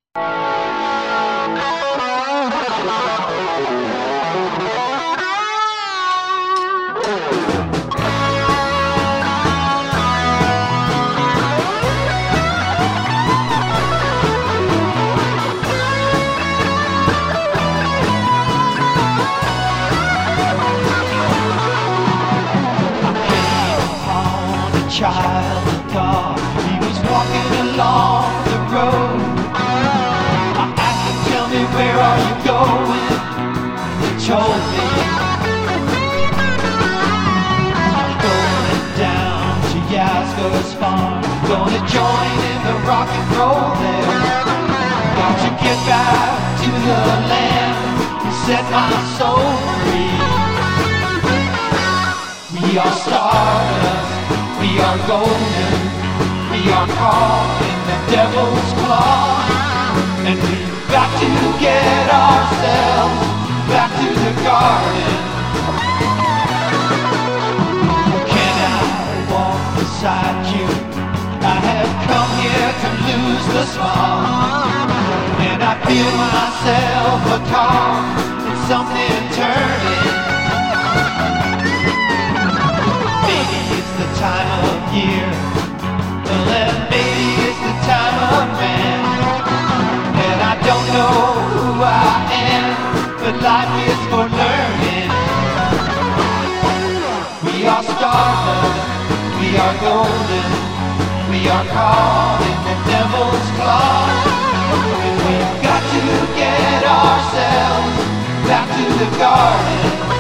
Child of God, he was walking along the road. I asked him, tell me, where are you going? He told me, I'm going down to Yasgur's farm, gonna join in the rock and roll there. Got to get back to the land and set my soul free. We are stardust, we are golden, we are caught in the devil's claw, and we've got to get ourselves back to the garden. Can I walk beside you? I have come here to lose the smile, and I feel myself a call and something turning. Time of year, well, maybe it's the time of man, and I don't know who I am, but life is for learning. We are stardust, we are golden, we are caught in the devil's claw, and we've got to get ourselves back to the garden.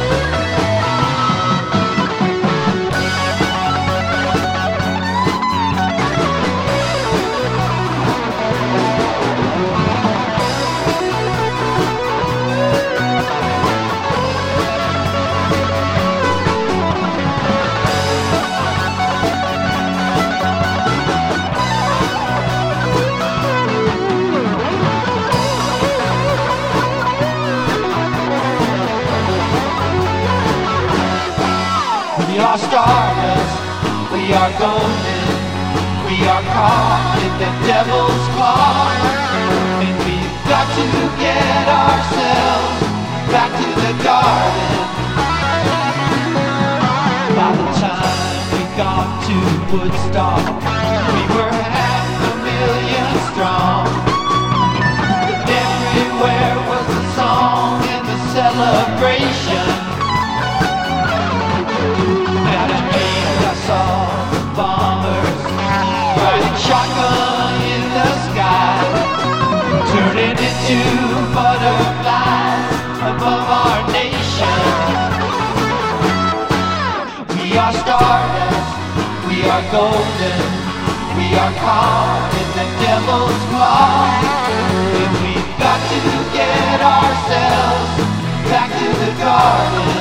We are stardust, we are golden, we are caught in the devil's claw, and we've got to get ourselves back to the garden. By the time we got to Woodstock, we were 500,000 strong, and everywhere was the song and the celebration. Shotgun in the sky, turning into butterflies above our nation. We are stardust, we are golden, we are caught in the devil's claw, and we've got to get ourselves back to the garden.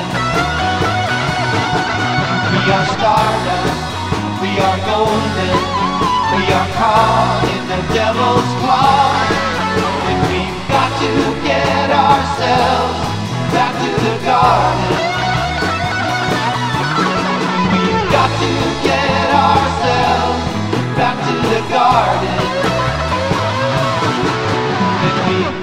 We are stardust, we are golden, we are caught in the devil's claw, and we've got to get ourselves back to the garden. We've got to get ourselves back to the garden. And we've